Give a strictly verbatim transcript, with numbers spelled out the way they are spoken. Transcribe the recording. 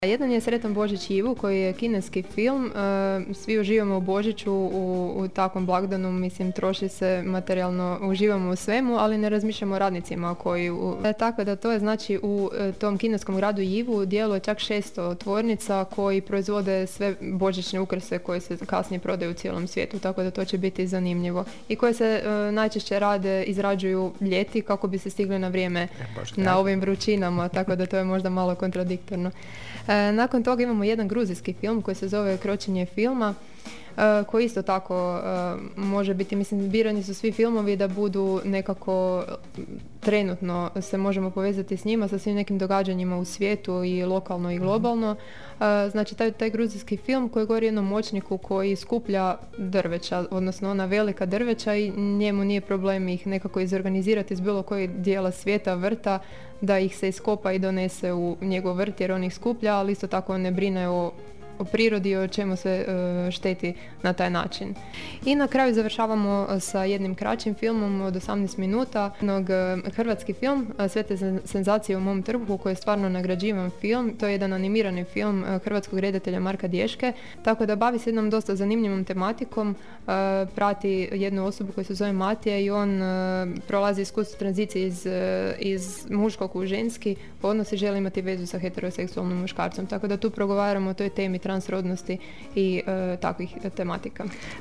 Jedan je Sretan Božić Ivu koji je kineski film. E, svi uživamo u Božiću, u, u takvom blagdanu, mislim, troši se materijalno, uživamo u svemu, ali ne razmišljamo o radnicima koji... U, e, tako da to je, znači, u e, tom kineskom gradu Ivu djeluje čak šesto tvornica koji proizvode sve božićne ukrase koje se kasnije prodaju u cijelom svijetu, tako da to će biti zanimljivo. I koje se e, najčešće rade, izrađuju ljeti kako bi se stigli na vrijeme e, na ovim vrućinama, tako da to je možda malo kontradiktorno. E, nakon toga imamo jedan gruzijski film koji se zove Kročenje filma, e, koji isto tako e, može biti, mislim, birani su svi filmovi da budu nekako trenutno se možemo povezati s njima, sa svim nekim događanjima u svijetu i lokalno i globalno. E, znači taj, taj gruzijski film koji govori o jednom moćniku koji skuplja drveća, odnosno ona velika drveća, i njemu nije problem ih nekako izorganizirati iz bilo kojeg dijela svijeta, vrta, da ih se iskopa i donese u njegov vrt jer on ih skuplja, ali isto tako on ne brine o, o prirodi i o čemu se e, šteti na taj način. I na kraju završavamo sa jednim kraćim filmom od osamnaest minuta, jednog e, hrvatski film Sve te senzacije u mom trbuhu, koji je stvarno nagrađivan film. To je jedan animirani film e, hrvatskog redatelja Marka Dješke, tako da bavi se jednom dosta zanimljivom tematikom, e, prati jednu osobu koja se zove Matija i on e, prolazi iskustvo tranzicije iz, e, iz muškog u ženski odnos i želi imati vezu sa heteroseksualnim muškarcom, tako da tu progovaramo o toj temi transrodnosti i e, takvih tematika.